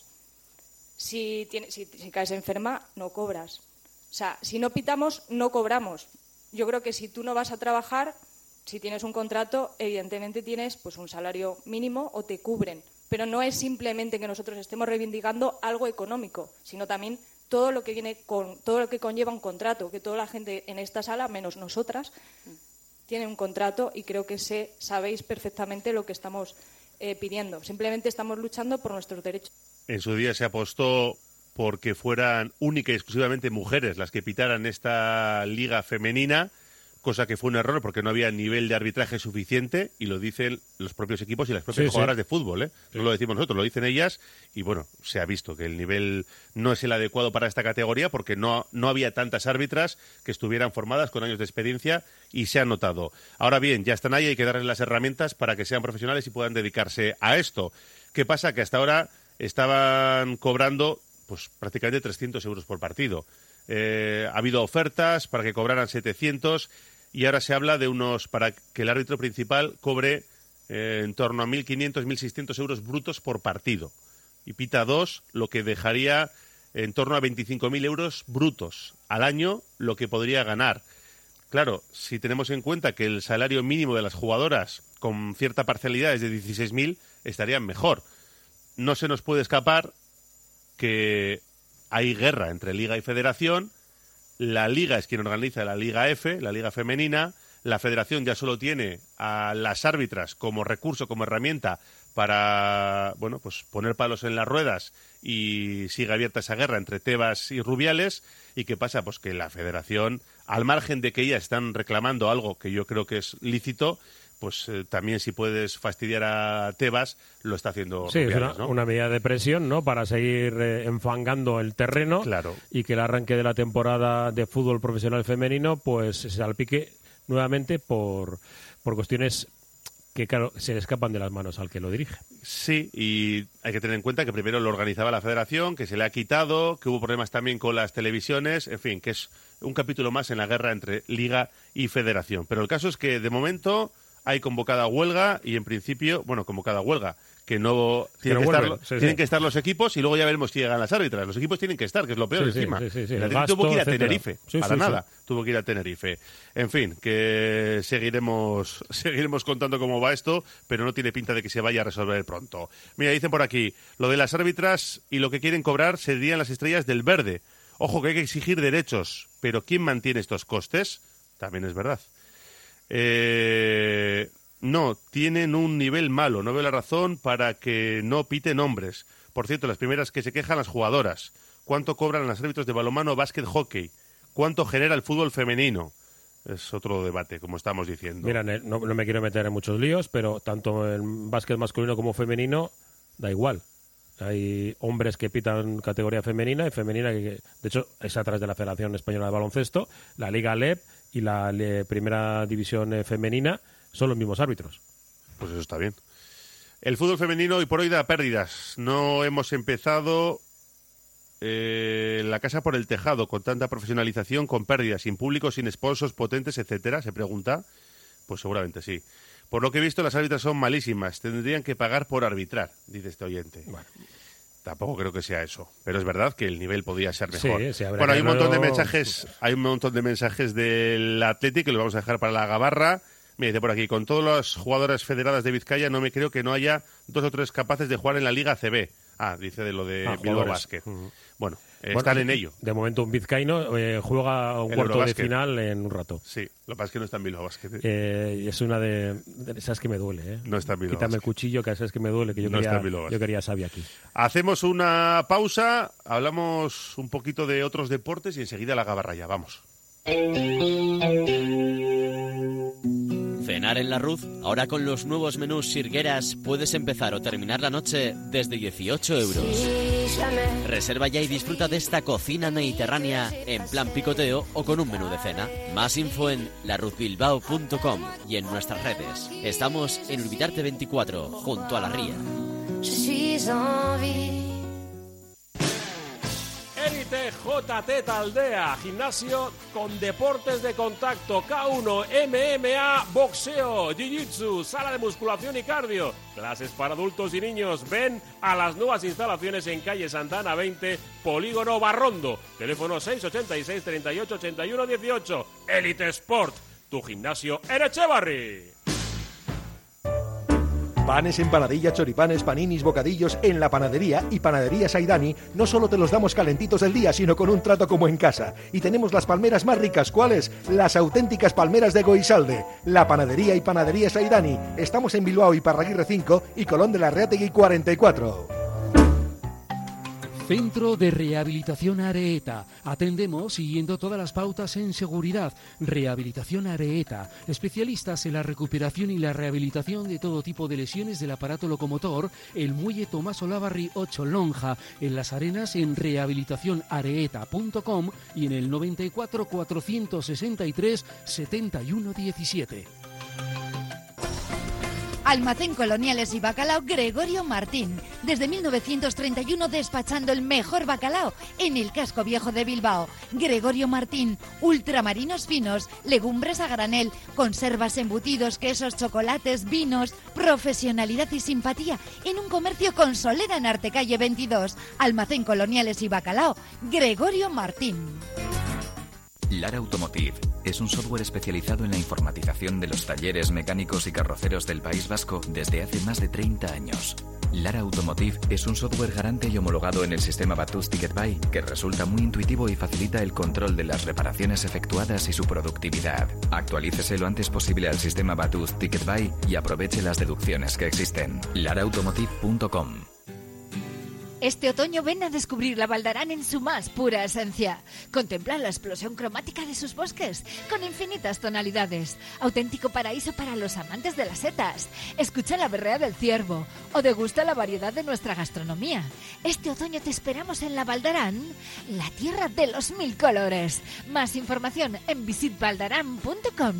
[SPEAKER 18] Si, tienes, si, si caes enferma, no cobras. O sea, si no pitamos, no cobramos. Yo creo que si tú no vas a trabajar, si tienes un contrato, evidentemente tienes pues un salario mínimo o te cubren. Pero no es simplemente que nosotros estemos reivindicando algo económico, sino también todo lo que viene con todo lo que conlleva un contrato, que toda la gente en esta sala, menos nosotras, tiene un contrato y creo que sé, sabéis perfectamente lo que estamos eh, pidiendo. Simplemente estamos luchando por nuestros derechos.
[SPEAKER 2] En su día se apostó porque fueran única y exclusivamente mujeres las que pitaran esta liga femenina, cosa que fue un error porque no había nivel de arbitraje suficiente, y lo dicen los propios equipos y las propias
[SPEAKER 4] sí,
[SPEAKER 2] jugadoras
[SPEAKER 4] sí.
[SPEAKER 2] de fútbol, ¿eh?
[SPEAKER 4] Sí.
[SPEAKER 2] No lo decimos nosotros, lo dicen ellas, y bueno, se ha visto que el nivel no es el adecuado para esta categoría porque no, no había tantas árbitras que estuvieran formadas con años de experiencia, y se ha notado. Ahora bien, ya están ahí, hay que darles las herramientas para que sean profesionales y puedan dedicarse a esto. ¿Qué pasa? Que hasta ahora estaban cobrando pues prácticamente trescientos euros por partido. Eh, ha habido ofertas para que cobraran setecientos y ahora se habla de unos para que el árbitro principal cobre eh, en torno a mil quinientos, mil seiscientos euros brutos por partido. Y pita dos, lo que dejaría en torno a veinticinco mil euros brutos al año, lo que podría ganar. Claro, si tenemos en cuenta que el salario mínimo de las jugadoras con cierta parcialidad es de dieciséis mil, estarían mejor. No se nos puede escapar que hay guerra entre Liga y Federación. La Liga es quien organiza la Liga F, la Liga Femenina. la Federación ya solo tiene a las árbitras como recurso, como herramienta para, bueno, pues poner palos en las ruedas y sigue abierta esa guerra entre Tebas y Rubiales. ¿Y qué pasa? Pues que la Federación, al margen de que ellas están reclamando algo que yo creo que es lícito, pues eh, también si puedes fastidiar a Tebas, lo está haciendo
[SPEAKER 4] sí,
[SPEAKER 2] Rubiales,
[SPEAKER 4] es una,
[SPEAKER 2] ¿no?
[SPEAKER 4] una medida de presión, ¿no? Para seguir eh, enfangando el terreno,
[SPEAKER 2] claro.
[SPEAKER 4] Y que el arranque de la temporada de fútbol profesional femenino pues se salpique nuevamente por, por cuestiones que, claro, se le escapan de las manos al que lo dirige.
[SPEAKER 2] Sí, y hay que tener en cuenta que primero lo organizaba la Federación, que se le ha quitado, que hubo problemas también con las televisiones, en fin, que es un capítulo más en la guerra entre Liga y Federación. Pero el caso es que, de momento, hay convocada huelga y, en principio, bueno, convocada huelga, que no tienen, que,
[SPEAKER 4] vuelven,
[SPEAKER 2] estar,
[SPEAKER 4] sí,
[SPEAKER 2] tienen
[SPEAKER 4] sí.
[SPEAKER 2] que estar los equipos y luego ya veremos si llegan las árbitras. Los equipos tienen que estar, que es lo peor,
[SPEAKER 4] sí,
[SPEAKER 2] encima.
[SPEAKER 4] Sí, sí, sí,
[SPEAKER 2] el
[SPEAKER 4] el
[SPEAKER 2] Atlético
[SPEAKER 4] gasto,
[SPEAKER 2] tuvo que ir a
[SPEAKER 4] etcétera.
[SPEAKER 2] Tenerife,
[SPEAKER 4] Sí,
[SPEAKER 2] para
[SPEAKER 4] sí,
[SPEAKER 2] nada,
[SPEAKER 4] sí.
[SPEAKER 2] tuvo que ir a Tenerife. En fin, que seguiremos seguiremos contando cómo va esto, pero no tiene pinta de que se vaya a resolver pronto. Mira, dicen por aquí, lo de las árbitras y lo que quieren cobrar serían las estrellas del verde. Ojo, que hay que exigir derechos, pero ¿quién mantiene estos costes? También es verdad. Eh... No, tienen un nivel malo. No veo la razón para que no piten hombres. Por cierto, las primeras que se quejan, las jugadoras. ¿Cuánto cobran los árbitros de balonmano, básquet, hockey? ¿Cuánto genera el fútbol femenino? Es otro debate, como estamos diciendo.
[SPEAKER 4] Mira, no, no me quiero meter en muchos líos, pero tanto en básquet masculino como femenino da igual. Hay hombres que pitan categoría femenina y femenina que, de hecho, es a través de la Federación Española de Baloncesto, la Liga L E P y la Le, Primera División eh, Femenina son los mismos árbitros.
[SPEAKER 2] Pues eso está bien. El fútbol femenino hoy por hoy da pérdidas. No hemos empezado eh, la casa por el tejado con tanta profesionalización, con pérdidas, sin público, sin sponsors potentes, etcétera. Se pregunta. Pues seguramente sí. Por lo que he visto, las árbitras son malísimas. Tendrían que pagar por arbitrar, dice este oyente.
[SPEAKER 4] Bueno.
[SPEAKER 2] Tampoco creo que sea eso, pero es verdad que el nivel podría ser mejor.
[SPEAKER 4] Sí, sí,
[SPEAKER 2] bueno, hay un montón de
[SPEAKER 4] luego...
[SPEAKER 2] mensajes, hay un montón de mensajes del Athletic que los vamos a dejar para la gabarra. Mira, dice por aquí, con todas las jugadoras federadas de Vizcaya no me creo que no haya dos o tres capaces de jugar en la Liga A C B. Ah, dice de lo de
[SPEAKER 4] ah,
[SPEAKER 2] Bilbao
[SPEAKER 4] jugadores.
[SPEAKER 2] Basket.
[SPEAKER 4] Uh-huh.
[SPEAKER 2] Bueno, eh,
[SPEAKER 4] bueno,
[SPEAKER 2] están en ello.
[SPEAKER 4] De momento un vizcaíno eh, juega un
[SPEAKER 2] El
[SPEAKER 4] cuarto
[SPEAKER 2] Eurobasket.
[SPEAKER 4] de final en un rato.
[SPEAKER 2] Sí, lo que pasa es que no está en Bilbao Basket. ¿eh?
[SPEAKER 4] Eh, y es una de, de esas que me duele. ¿eh?
[SPEAKER 2] No está en Bilbao
[SPEAKER 4] Quítame
[SPEAKER 2] Basket.
[SPEAKER 4] el cuchillo, que sabes que me duele, que yo
[SPEAKER 2] No está
[SPEAKER 4] quería,
[SPEAKER 2] en Bilbao Basket.
[SPEAKER 4] yo quería Xavi aquí.
[SPEAKER 2] Hacemos una pausa, hablamos un poquito de otros deportes y enseguida la gabarra ya. Vamos.
[SPEAKER 19] Cenar en la Ruz, ahora con los nuevos menús Sirgueras puedes empezar o terminar la noche desde dieciocho euros. Reserva ya y disfruta de esta cocina mediterránea en plan picoteo o con un menú de cena. Más info en la ruz bilbao punto com y en nuestras redes. Estamos en Urbitarte veinticuatro, junto a la ría.
[SPEAKER 4] Elite J T Taldea, gimnasio con deportes de contacto, K uno, M M A, boxeo, jiu-jitsu, sala de musculación y cardio, clases para adultos y niños. Ven a las nuevas instalaciones en calle Santana veinte, Polígono Barrondo, teléfono seis ochenta y seis, treinta y ocho, ochenta y uno, dieciocho. Elite Sport, tu gimnasio en Echevarri.
[SPEAKER 3] Panes, empanadillas, choripanes, paninis, bocadillos en la panadería y Panadería Saidani no solo te los damos calentitos del día, sino con un trato como en casa. Y tenemos las palmeras más ricas, ¿cuáles? Las auténticas palmeras de Goisalde. La panadería y Panadería Saidani. Estamos en Bilbao y Parraguirre cinco y Colón de la Reategui cuarenta y cuatro.
[SPEAKER 10] Centro de Rehabilitación Areeta. Atendemos siguiendo todas las pautas en seguridad. Rehabilitación Areeta. Especialistas en la recuperación y la rehabilitación de todo tipo de lesiones del aparato locomotor. El muelle Tomás Olavarri ocho Lonja. En Las Arenas en rehabilitación areeta punto com y en el noventa y cuatro, cuatrocientos sesenta y tres, setenta y uno diecisiete.
[SPEAKER 7] Almacén Coloniales y Bacalao Gregorio Martín. Desde mil novecientos treinta y uno despachando el mejor bacalao en el casco viejo de Bilbao. Gregorio Martín, ultramarinos finos, legumbres a granel, conservas, embutidos, quesos, chocolates, vinos, profesionalidad y simpatía en un comercio con solera en Artecalle veintidós. Almacén Coloniales y Bacalao Gregorio Martín.
[SPEAKER 15] Lara Automotive es un software especializado en la informatización de los talleres mecánicos y carroceros del País Vasco desde hace más de treinta años. Lara Automotive es un software garante y homologado en el sistema Batus Ticket Buy que resulta muy intuitivo y facilita el control de las reparaciones efectuadas y su productividad. Actualícese lo antes posible al sistema Batus Ticket Buy y aproveche las deducciones que existen. lara automotive punto com.
[SPEAKER 7] Este otoño ven a descubrir la Valdarán en su más pura esencia. Contempla la explosión cromática de sus bosques, con infinitas tonalidades. Auténtico paraíso para los amantes de las setas. Escucha la berrea del ciervo o degusta la variedad de nuestra gastronomía. Este otoño te esperamos en la Valdarán, la tierra de los mil colores. Más información en visit valdarán punto com.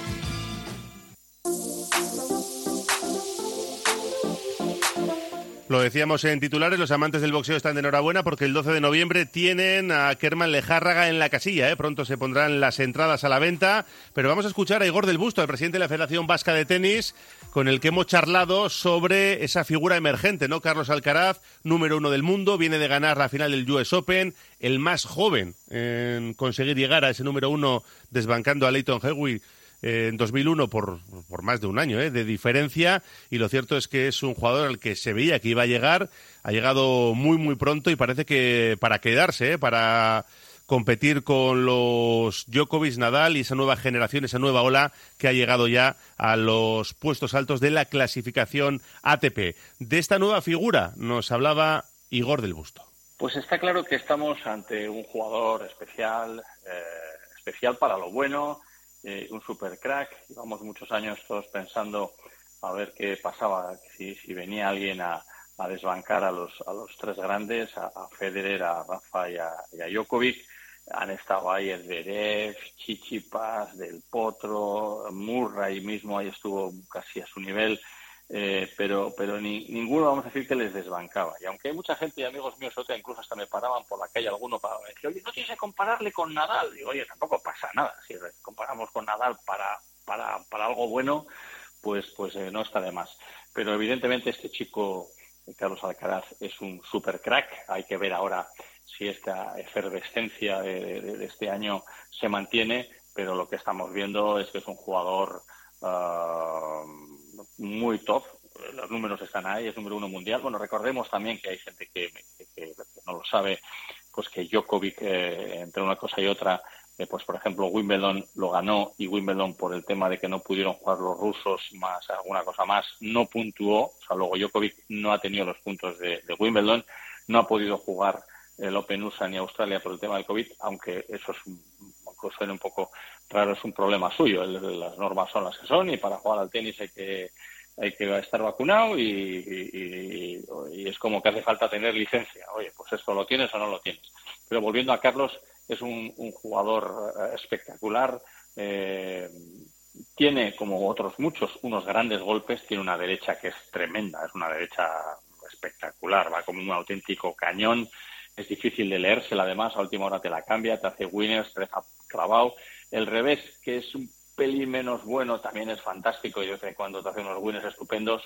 [SPEAKER 2] Lo decíamos en titulares, los amantes del boxeo están de enhorabuena porque el doce de noviembre tienen a Kerman Lejárraga en la casilla, ¿eh? Pronto se pondrán las entradas a la venta, pero vamos a escuchar a Igor del Busto, el presidente de la Federación Vasca de Tenis, con el que hemos charlado sobre esa figura emergente, ¿no? Carlos Alcaraz, número uno del mundo, viene de ganar la final del U S Open, el más joven en conseguir llegar a ese número uno desbancando a Leighton Hewitt en dos mil uno por, por más de un año ¿eh? de diferencia, y lo cierto es que es un jugador al que se veía que iba a llegar, ha llegado muy muy pronto y parece que para quedarse, ¿eh? para competir con los Djokovic, Nadal y esa nueva generación, esa nueva ola que ha llegado ya a los puestos altos de la clasificación A T P. De esta nueva figura nos hablaba Igor del Busto.
[SPEAKER 20] Pues está claro que estamos ante un jugador especial, eh, especial para lo bueno, Eh, un super crack. Llevamos muchos años todos pensando a ver qué pasaba, si, si venía alguien a, a desbancar a los a los tres grandes, a, a Federer, a Rafa y a, y a Djokovic. Han estado ahí el Zverev, Tsitsipas, Del Potro, Murray mismo ahí estuvo casi a su nivel, eh, pero pero ni, ninguno, vamos a decir, que les desbancaba. Y aunque hay mucha gente y amigos míos que incluso hasta me paraban por la calle alguno para decir, oye, no tienes que compararle con Nadal. Digo, oye, tampoco pasa nada. Si comparamos con Nadal para para para algo bueno, pues pues eh, no está de más. Pero evidentemente este chico, Carlos Alcaraz, es un super crack. Hay que ver ahora si esta efervescencia de, de, de este año se mantiene, pero lo que estamos viendo es que es un jugador Uh, muy top. Los números están ahí, es número uno mundial. Bueno, recordemos también que hay gente que, que, que no lo sabe, pues que Djokovic, eh, entre una cosa y otra, eh, pues por ejemplo Wimbledon lo ganó, y Wimbledon, por el tema de que no pudieron jugar los rusos más alguna cosa más, no puntuó. O sea, luego Djokovic no ha tenido los puntos de, de Wimbledon, no ha podido jugar el Open U S A ni Australia por el tema del COVID, aunque eso es un, aunque suene un poco raro, es un problema suyo. El, las normas son las que son, y para jugar al tenis hay que hay que estar vacunado, y, y, y es como que hace falta tener licencia. Oye, pues esto lo tienes o no lo tienes. Pero volviendo a Carlos, es un, un jugador espectacular. Eh, tiene, como otros muchos, unos grandes golpes. Tiene una derecha que es tremenda, es una derecha espectacular, va como un auténtico cañón. Es difícil de leérsela, además, a última hora te la cambia, te hace winners, te deja clavado. El revés, que es un pelín menos bueno, también es fantástico, y de vez en cuando te hace unos winners estupendos.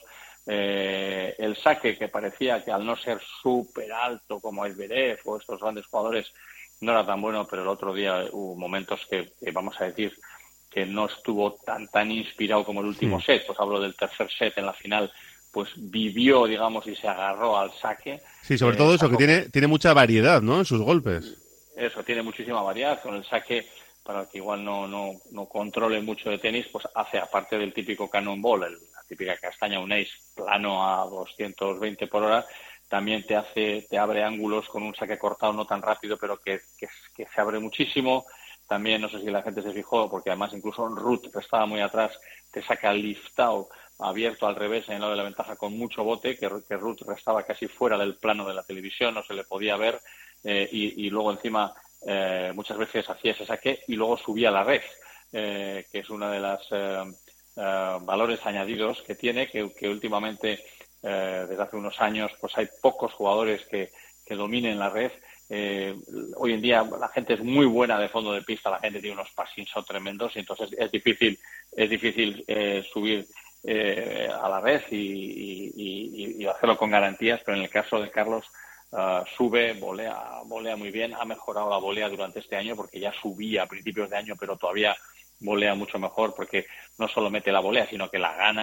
[SPEAKER 20] Eh, el saque, que parecía que al no ser súper alto como es Zverev o estos grandes jugadores, no era tan bueno, pero el otro día hubo momentos que, que vamos a decir, que no estuvo tan tan inspirado como el último sí. set. Pues hablo del tercer set en la final, pues vivió, digamos, y se agarró al saque.
[SPEAKER 2] Sí, sobre eh, todo eso,
[SPEAKER 20] sacó...
[SPEAKER 2] que tiene tiene mucha variedad, ¿no?, en sus golpes.
[SPEAKER 20] Eso, tiene muchísima variedad. Con el saque, para el que igual no, no, no controle mucho de tenis, pues hace, aparte del típico cannonball, el, la típica castaña, un ace plano a doscientos veinte por hora, también te hace, te abre ángulos con un saque cortado, no tan rápido, pero que, que, que se abre muchísimo. También, no sé si la gente se fijó, porque además incluso Ruth, que estaba muy atrás, te saca liftado abierto al revés en el lado de la ventaja con mucho bote, que, que Ruth estaba casi fuera del plano de la televisión, no se le podía ver, eh, y, y luego encima eh, muchas veces hacía ese saque y luego subía a la red, eh, que es uno de los eh, eh, valores añadidos que tiene, que, que últimamente, eh, desde hace unos años, pues hay pocos jugadores que, que dominen la red. Eh, hoy en día la gente es muy buena de fondo de pista, la gente tiene unos pasinsos tremendos, y entonces es difícil es difícil eh, subir eh, a la red y, y, y, y hacerlo con garantías, pero en el caso de Carlos uh, sube, volea, volea muy bien, ha mejorado la volea durante este año, porque ya subía a principios de año, pero todavía volea mucho mejor, porque no solo mete la volea, sino que la gana.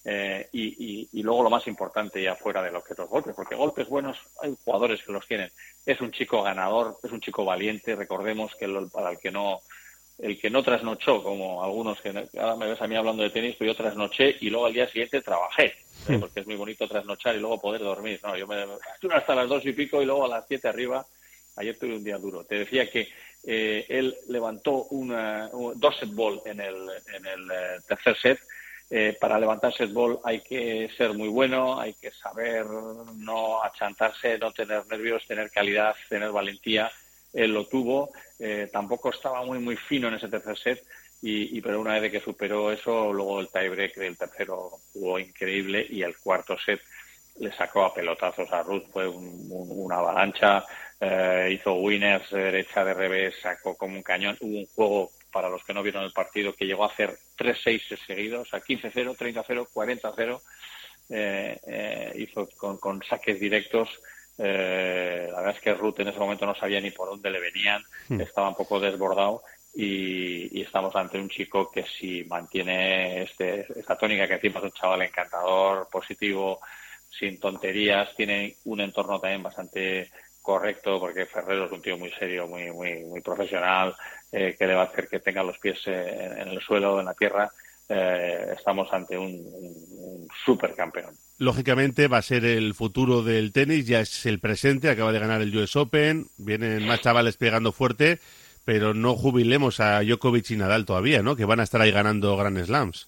[SPEAKER 20] Eh, y, y, y luego lo más importante ya fuera de lo que los golpes, porque golpes buenos hay jugadores que los tienen. Es un chico ganador, es un chico valiente. Recordemos que el, para el que no el que no trasnochó, como algunos que ahora me ves a mí hablando de tenis, pues yo trasnoché y luego al día siguiente trabajé, ¿eh? Porque es muy bonito trasnochar y luego poder dormir. No, yo me estuve hasta las dos y pico y luego a las siete arriba. Ayer tuve un día duro. Te decía que eh, él levantó una, un, dos set ball en el, en el eh, tercer set. Eh, para levantar set ball hay que ser muy bueno, hay que saber no achantarse, no tener nervios, tener calidad, tener valentía. Él lo tuvo, eh, tampoco estaba muy muy fino en ese tercer set, y, y pero una vez que superó eso, luego el tiebreak del tercero jugó increíble y el cuarto set le sacó a pelotazos a Ruth, fue un, un, una avalancha, eh, hizo winners de derecha, de revés, sacó como un cañón. Hubo un juego, para los que no vieron el partido, que llegó a hacer tres seis seguidos, a quince cero, treinta cero, cuarenta cero, eh, eh, hizo con, con saques directos. Eh, la verdad es que Ruth en ese momento no sabía ni por dónde le venían, mm. estaba un poco desbordado, y, y estamos ante un chico que si mantiene este, esta tónica que decimos, un chaval encantador, positivo, sin tonterías, tiene un entorno también bastante correcto, porque Ferrero es un tío muy serio, muy muy muy profesional, eh, que le va a hacer que tenga los pies eh, en el suelo, en la tierra. Eh, estamos ante un, un, un supercampeón.
[SPEAKER 2] Lógicamente va a ser el futuro del tenis, ya es el presente, acaba de ganar el U S Open, vienen más chavales pegando fuerte, pero no jubilemos a Djokovic y Nadal todavía, ¿no? Que van a estar ahí ganando Grand Slams.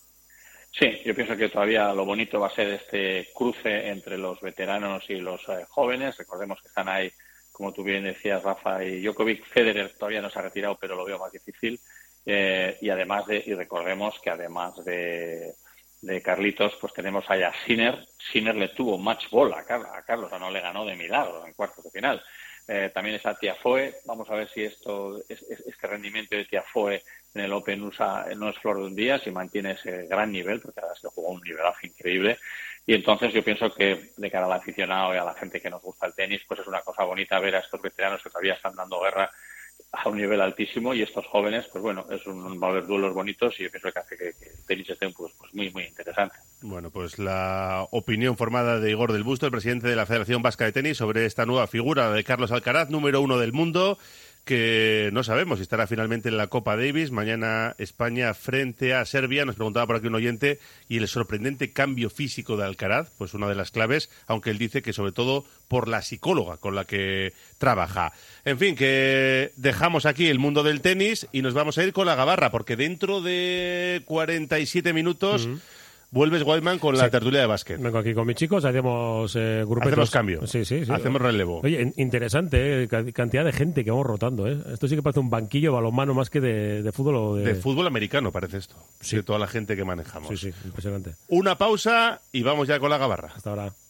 [SPEAKER 20] Sí, yo pienso que todavía lo bonito va a ser este cruce entre los veteranos y los eh, jóvenes. Recordemos que están ahí, como tú bien decías, Rafa y Djokovic. Federer todavía no se ha retirado, pero lo veo más difícil. Eh, y además de, y recordemos que además de, de Carlitos, pues tenemos allá a Sinner. Sinner le tuvo match ball a Carlos, a Carlos, o sea, no le ganó de milagro en cuartos de final. Eh, también está Tiafoe. Vamos a ver si esto es, es, este rendimiento de Tiafoe en el Open U S A no es flor de un día, si mantiene ese gran nivel, porque ahora se jugó un nivelazo increíble. Y entonces yo pienso que de cara al aficionado y a la gente que nos gusta el tenis, pues es una cosa bonita ver a estos veteranos que todavía están dando guerra a un nivel altísimo, y estos jóvenes, pues bueno, es un, va a haber duelos bonitos, y yo pienso que hace que, que el tenis esté pues, pues muy, muy interesante.
[SPEAKER 2] Bueno, pues la opinión formada de Igor del Busto, el presidente de la Federación Vasca de Tenis, sobre esta nueva figura de Carlos Alcaraz, número uno del mundo, que no sabemos si estará finalmente en la Copa Davis. Mañana España frente a Serbia. Nos preguntaba por aquí un oyente, y el sorprendente cambio físico de Alcaraz, pues una de las claves, aunque él dice que sobre todo por la psicóloga con la que trabaja. En fin, que dejamos aquí el mundo del tenis y nos vamos a ir con la gabarra, porque dentro de cuarenta y siete minutos... Uh-huh. Vuelves, Wildman, con la sí. tertulia de básquet.
[SPEAKER 4] Vengo aquí con mis chicos, hacemos eh, grupetos.
[SPEAKER 2] Hacemos cambio.
[SPEAKER 4] Sí, sí, sí.
[SPEAKER 2] Hacemos relevo.
[SPEAKER 4] Oye, interesante, eh, cantidad de gente que vamos rotando. Eh. Esto sí que parece un banquillo de balonmano más que de, de fútbol o de...
[SPEAKER 2] De fútbol americano parece esto. Sí. De toda la gente que manejamos.
[SPEAKER 4] Sí, sí, impresionante.
[SPEAKER 2] Una pausa y vamos ya con la gabarra.
[SPEAKER 4] Hasta ahora.